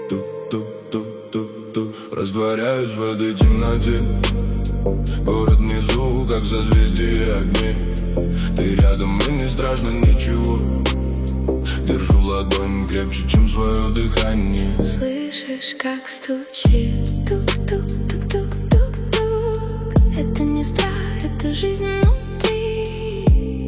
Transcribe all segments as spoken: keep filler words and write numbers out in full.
Тук-тук-тук-тук-тук. Растворяюсь в этой темноте. Город внизу, как созвездие огней. Ты рядом, и не страшно ничего. Держу ладонь крепче, чем свое дыхание. Слышишь, как стучит тук-тук-тук-тук-тук-тук. Это не страх, это жизнь внутри.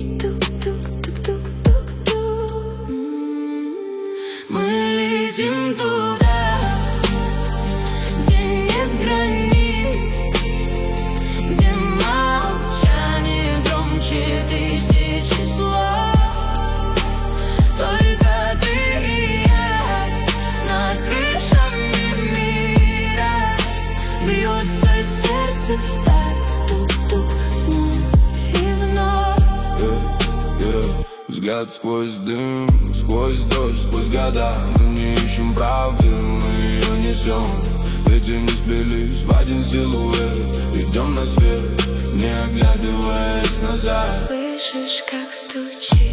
Тук-тук-тук-тук-тук-тук. Мы летим туда, где нет границ, где молчание громче тысячи слов. Только ты и я над крышами мира. Бьется сердце в такт, тук-тук, вновь и вновь. yeah, yeah. Взгляд сквозь дым, сквозь дождь, сквозь года. Мы не ищем правды, мы ее несем. Эти не сбились в один силуэт. Идем на свет, не оглядываясь назад. Слышишь, как стучит